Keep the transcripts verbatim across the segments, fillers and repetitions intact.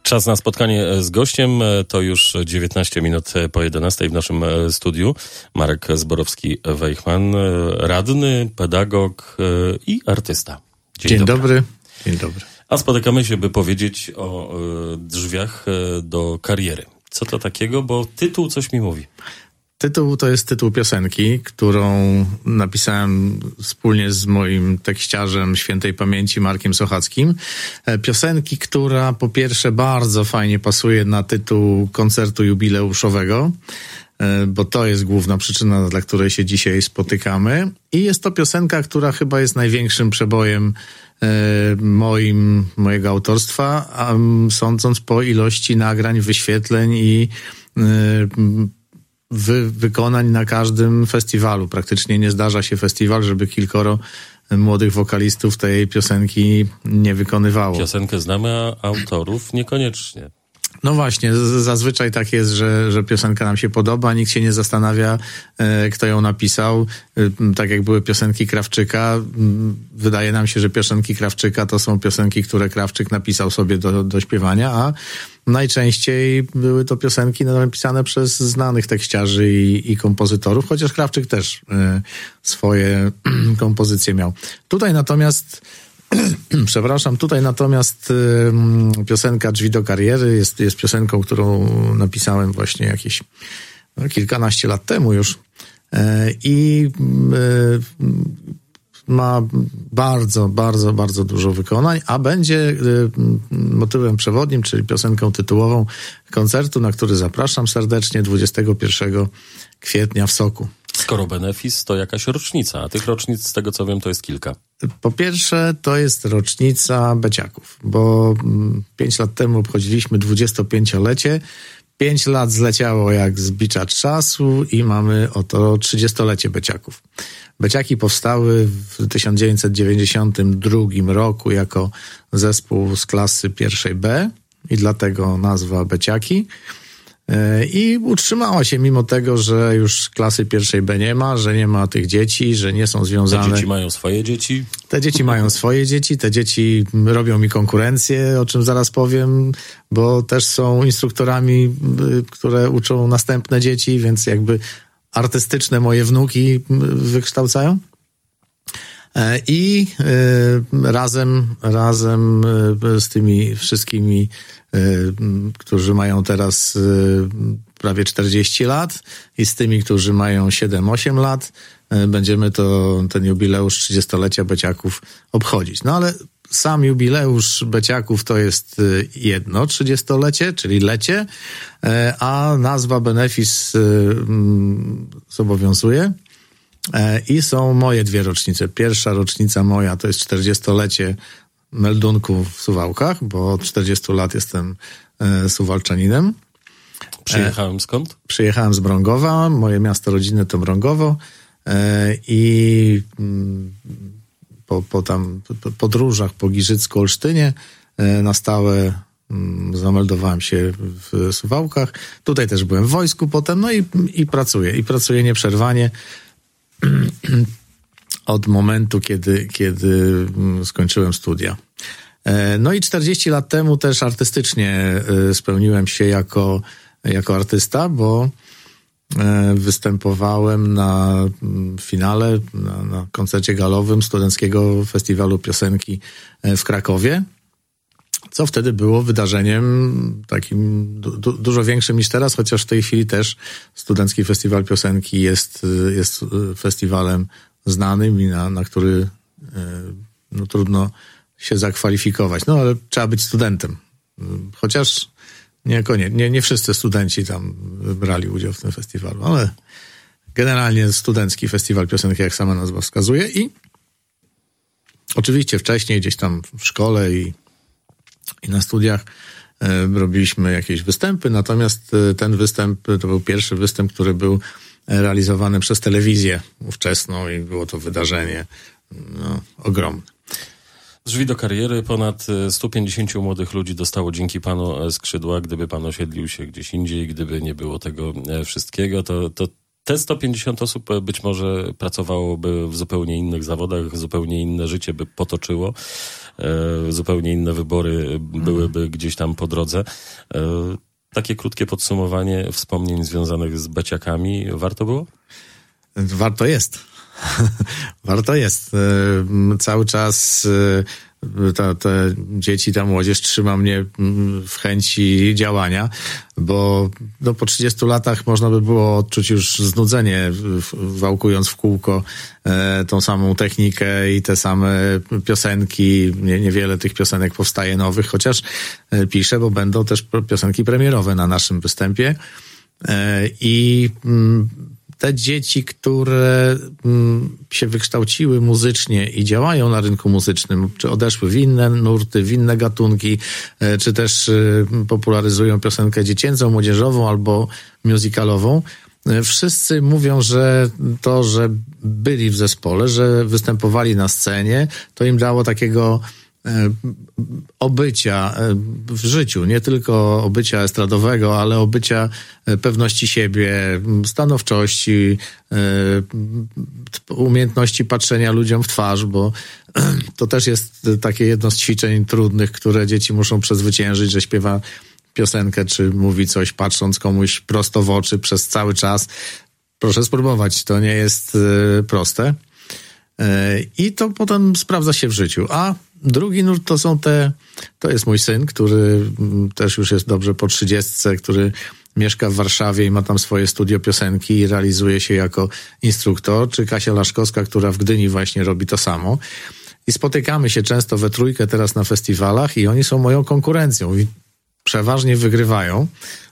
Czas na spotkanie z gościem. To już dziewiętnaście minut po jedenastej w naszym studiu. Marek Zborowski-Weichman, radny, pedagog i artysta. Dzień, Dzień dobry. dobry. Dzień dobry. A spotykamy się, by powiedzieć o drzwiach do kariery. Co to takiego? Bo tytuł coś mi mówi. Tytuł to jest tytuł piosenki, którą napisałem wspólnie z moim tekściarzem świętej pamięci Markiem Sochackim. Piosenki, która po pierwsze bardzo fajnie pasuje na tytuł koncertu jubileuszowego, bo to jest główna przyczyna, dla której się dzisiaj spotykamy. I jest to piosenka, która chyba jest największym przebojem moim, mojego autorstwa, a sądząc po ilości nagrań, wyświetleń i Wy, wykonań na każdym festiwalu. Praktycznie nie zdarza się festiwal, żeby kilkoro młodych wokalistów tej piosenki nie wykonywało. Piosenkę znamy, a autorów niekoniecznie. No właśnie, z- zazwyczaj tak jest, że, że piosenka nam się podoba, nikt się nie zastanawia, e, kto ją napisał. E, tak jak były piosenki Krawczyka, m, wydaje nam się, że piosenki Krawczyka to są piosenki, które Krawczyk napisał sobie do, do śpiewania, a najczęściej były to piosenki napisane przez znanych tekściarzy i, i kompozytorów, chociaż Krawczyk też e, swoje kompozycje miał. Tutaj natomiast Przepraszam, tutaj natomiast y, piosenka Drzwi do kariery jest, jest piosenką, którą napisałem właśnie jakieś no, kilkanaście lat temu już y, i y, ma bardzo, bardzo, bardzo dużo wykonań, a będzie y, motywem przewodnim, czyli piosenką tytułową koncertu, na który zapraszam serdecznie dwudziestego pierwszego kwietnia w Soku. Skoro benefis, to jakaś rocznica, a tych rocznic, z tego co wiem, to jest kilka. Po pierwsze, to jest rocznica Beciaków, bo pięć lat temu obchodziliśmy dwudziestopięciolecie. Pięć lat zleciało jak z bicza czasu i mamy oto trzydziestolecie Beciaków. Beciaki powstały w tysiąc dziewięćset dziewięćdziesiątym drugim roku jako zespół z klasy pierwszej B i dlatego nazwa Beciaki. I utrzymała się mimo tego, że już klasy pierwszej B nie ma, że nie ma tych dzieci, że nie są związane. Te dzieci mają swoje dzieci? Te dzieci mają swoje dzieci, te dzieci robią mi konkurencję, o czym zaraz powiem, bo też są instruktorami, które uczą następne dzieci, więc jakby artystyczne moje wnuki wykształcają. I razem, razem z tymi wszystkimi, którzy mają teraz prawie czterdzieści lat i z tymi, którzy mają siedem osiem lat, będziemy to, ten jubileusz trzydziestolecia Beciaków obchodzić. No ale sam jubileusz Beciaków to jest jedno trzydziestolecie, czyli lecie, a nazwa benefis zobowiązuje. I są moje dwie rocznice. Pierwsza rocznica moja to jest czterdziestolecie meldunku w Suwałkach, bo od czterdziestu lat jestem e, suwalczaninem. Przyjechałem skąd? E, przyjechałem z Brągowa, moje miasto rodzinne to Brągowo e, i m, po, po tam po podróżach po Giżycku-Olsztynie e, na stałe m, zameldowałem się w Suwałkach. Tutaj też byłem w wojsku potem, no i, i pracuję. I pracuję nieprzerwanie od momentu, kiedy, kiedy skończyłem studia. No i czterdzieści lat temu też artystycznie spełniłem się jako, jako artysta, bo występowałem na finale, na, na koncercie galowym Studenckiego Festiwalu Piosenki w Krakowie, co wtedy było wydarzeniem takim du- dużo większym niż teraz, chociaż w tej chwili też Studencki Festiwal Piosenki jest, jest festiwalem znanym i na, na który no, trudno się zakwalifikować. No ale trzeba być studentem. Chociaż nie, nie, nie, nie wszyscy studenci tam brali udział w tym festiwalu, ale generalnie Studencki Festiwal Piosenki, jak sama nazwa wskazuje. I oczywiście wcześniej gdzieś tam w szkole i I na studiach e, robiliśmy jakieś występy, natomiast e, ten występ to był pierwszy występ, który był realizowany przez telewizję ówczesną i było to wydarzenie no, ogromne. Drzwi do kariery, ponad stu pięćdziesięciu młodych ludzi dostało dzięki panu skrzydła. Gdyby pan osiedlił się gdzieś indziej, gdyby nie było tego wszystkiego, to, to te sto pięćdziesiąt osób być może pracowałoby w zupełnie innych zawodach, zupełnie inne życie by potoczyło, e, zupełnie inne wybory byłyby mm. gdzieś tam po drodze. E, takie krótkie podsumowanie wspomnień związanych z beciakami warto było? Warto jest. Warto jest. E, cały czas e, Ta, te dzieci, ta młodzież trzyma mnie w chęci działania, bo no, po trzydziestu latach można by było odczuć już znudzenie, wałkując w kółko e, tą samą technikę i te same piosenki. Nie, niewiele tych piosenek powstaje nowych, chociaż e, piszę, bo będą też piosenki premierowe na naszym występie. E, I mm, te dzieci, które mm, się wykształciły muzycznie i działają na rynku muzycznym, czy odeszły w inne nurty, w inne gatunki, e, czy też e, popularyzują piosenkę dziecięcą, młodzieżową albo musicalową, e, wszyscy mówią, że to, że byli w zespole, że występowali na scenie, to im dało takiego obycia w życiu, nie tylko obycia estradowego, ale obycia pewności siebie, stanowczości, umiejętności patrzenia ludziom w twarz, bo to też jest takie jedno z ćwiczeń trudnych, które dzieci muszą przezwyciężyć, że śpiewa piosenkę, czy mówi coś patrząc komuś prosto w oczy przez cały czas. Proszę spróbować, to nie jest proste. I to potem sprawdza się w życiu. A drugi nurt to są te, to jest mój syn, który też już jest dobrze po trzydziestce, który mieszka w Warszawie i ma tam swoje studio piosenki i realizuje się jako instruktor, czy Kasia Laszkowska, która w Gdyni właśnie robi to samo. I spotykamy się często we trójkę teraz na festiwalach i oni są moją konkurencją i przeważnie wygrywają.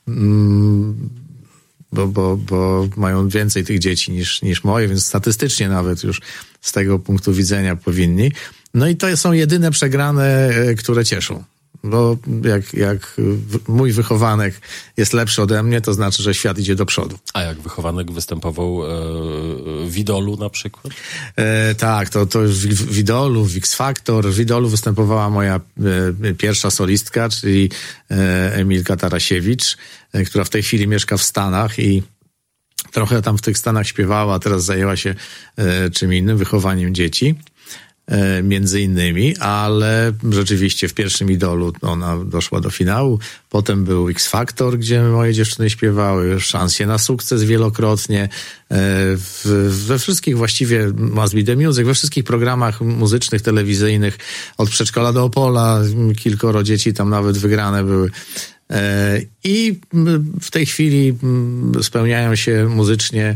Bo, bo, bo mają więcej tych dzieci niż, niż moje, więc statystycznie nawet już z tego punktu widzenia powinni. No i to są jedyne przegrane, które cieszą. Bo jak, jak mój wychowanek jest lepszy ode mnie, to znaczy, że świat idzie do przodu. A jak wychowanek występował e, w Idolu na przykład? E, tak, to, to w, w Idolu, w X Factor. W Idolu występowała moja e, pierwsza solistka, czyli e, Emilka Tarasiewicz, e, która w tej chwili mieszka w Stanach i trochę tam w tych Stanach śpiewała, a teraz zajęła się e, czym innym, wychowaniem dzieci. Między innymi, ale rzeczywiście w pierwszym Idolu ona doszła do finału. Potem był X Factor, gdzie moje dziewczyny śpiewały, Szanse na sukces wielokrotnie. W, we wszystkich właściwie Must Be The Music, we wszystkich programach muzycznych, telewizyjnych, od Przedszkola do Opola, kilkoro dzieci tam nawet wygrane były. I w tej chwili spełniają się muzycznie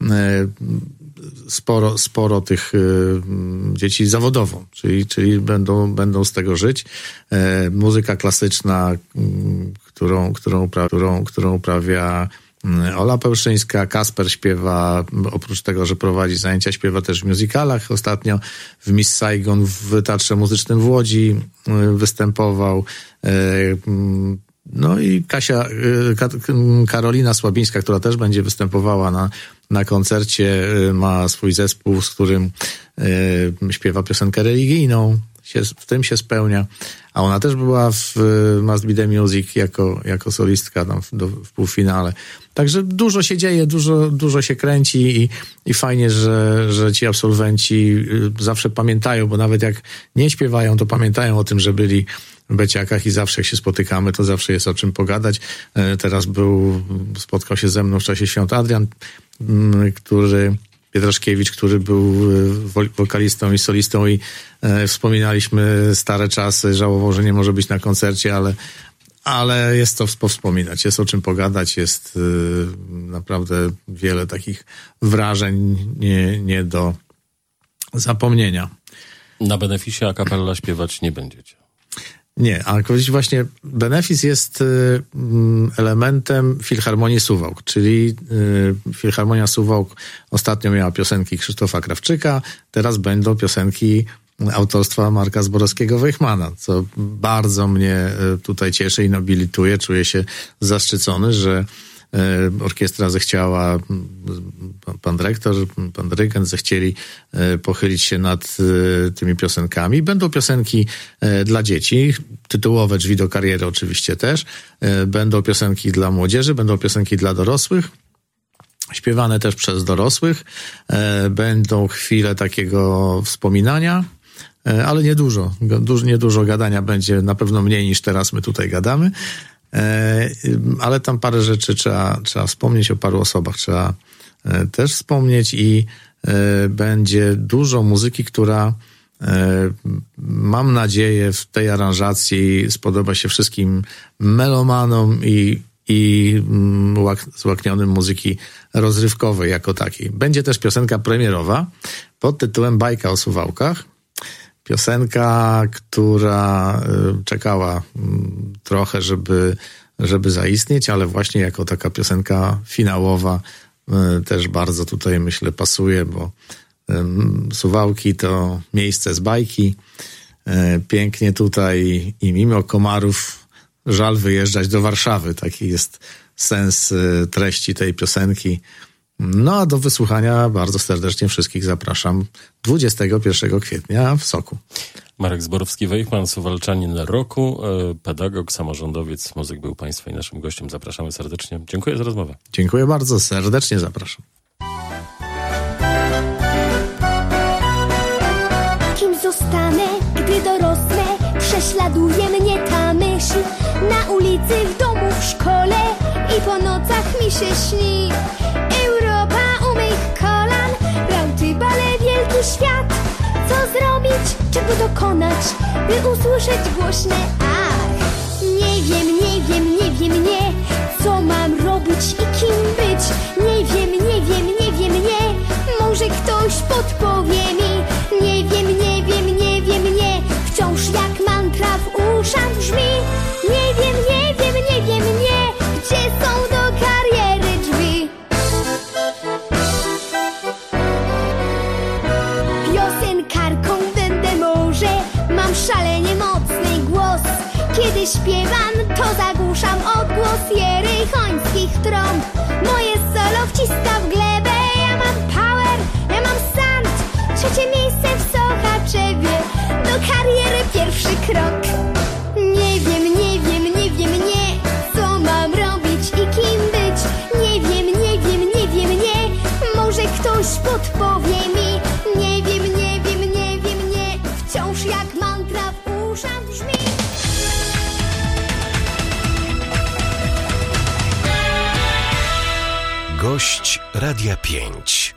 sporo, sporo tych y, dzieci zawodowo, czyli, czyli będą, będą z tego żyć. E, muzyka klasyczna, y, którą, którą, upra- którą, którą uprawia y, Ola Pełszyńska, Kasper śpiewa, oprócz tego, że prowadzi zajęcia, śpiewa też w musicalach. Ostatnio w Miss Saigon w Teatrze Muzycznym w Łodzi y, występował. E, y, No i Kasia, Karolina Słabińska, która też będzie występowała na, na koncercie, ma swój zespół, z którym y, śpiewa piosenkę religijną, się, w tym się spełnia, a ona też była w Must Be The Music jako, jako solistka tam w, do, w półfinale. Także dużo się dzieje, dużo, dużo się kręci i, i fajnie, że, że ci absolwenci zawsze pamiętają, bo nawet jak nie śpiewają, to pamiętają o tym, że byli w beciakach i zawsze jak się spotykamy, to zawsze jest o czym pogadać. Teraz był, spotkał się ze mną w czasie świąt Adrian, który, Pietraszkiewicz, który był wokalistą i solistą i wspominaliśmy stare czasy, żałował, że nie może być na koncercie, ale, ale jest to powspominać, jest o czym pogadać, jest naprawdę wiele takich wrażeń nie, nie do zapomnienia. Na beneficie a cappella śpiewać nie będziecie. Nie, a właśnie Benefis jest y, elementem Filharmonii Suwałk, czyli y, Filharmonia Suwałk ostatnio miała piosenki Krzysztofa Krawczyka, teraz będą piosenki autorstwa Marka Zborowskiego-Wejchmana, co bardzo mnie tutaj cieszy i nobilituje. Czuję się zaszczycony, że orkiestra zechciała, pan dyrektor, pan dyrygent zechcieli pochylić się nad tymi piosenkami. Będą piosenki dla dzieci, tytułowe Drzwi do kariery oczywiście też. Będą piosenki dla młodzieży, będą piosenki dla dorosłych. śpiewane też przez dorosłych. Będą chwile takiego wspominania, ale niedużo. Dużo, niedużo gadania będzie, na pewno mniej niż teraz my tutaj gadamy. Ale tam parę rzeczy trzeba, trzeba wspomnieć, o paru osobach trzeba też wspomnieć i będzie dużo muzyki, która mam nadzieję w tej aranżacji spodoba się wszystkim melomanom i, i złaknionym muzyki rozrywkowej jako takiej. Będzie też piosenka premierowa pod tytułem Bajka o Suwałkach. Piosenka, która czekała trochę, żeby, żeby zaistnieć, ale właśnie jako taka piosenka finałowa też bardzo tutaj, myślę, pasuje, bo Suwałki to miejsce z bajki. Pięknie tutaj i mimo komarów żal wyjeżdżać do Warszawy. Taki jest sens treści tej piosenki. No a do wysłuchania bardzo serdecznie wszystkich zapraszam dwudziestego pierwszego kwietnia w Soku. Marek Zborowski-Wejchman, suwalczanin roku, pedagog, samorządowiec, muzyk był Państwa i naszym gościem. Zapraszamy serdecznie. Dziękuję za rozmowę. Dziękuję bardzo, serdecznie zapraszam. Kim zostanę, gdy dorosnę? Prześladuje mnie ta myśl. Na ulicy, w domu, w szkole i po nocach mi się śni. Europa u mych kolan, rauty, bale, wielki świat. Co zrobić, czego dokonać, by usłyszeć głośne ach? Nie wiem, nie wiem, nie wiem, nie. Co mam robić i kim być? Nie wiem, nie wiem, nie wiem, nie. Może ktoś podpowie mi. Nie wiem, nie wiem, nie wiem, nie. Wciąż jak mantra w uszach brzmi. Nie wiem, nie wiem, nie wiem, nie. Gdzie są do kariery drzwi? Piosenkarką będę może. Mam szalenie mocny głos. Kiedy śpiewam, to zagłuszam odgłos jerychońskich trąb. Moje solo wciska w glebę. Ja mam power, ja mam sound. Trzecie miejsce w Sochaczewie. Do kariery pierwszy krok. Nie wiem, nie wiem, nie wiem, nie. Co mam robić i kim być? Nie wiem, nie wiem, nie wiem, nie. Może ktoś podpowie mi. Nie wiem, nie wiem, nie wiem, nie. Wciąż jak mantra w uszach brzmi. Gość Radia pięć.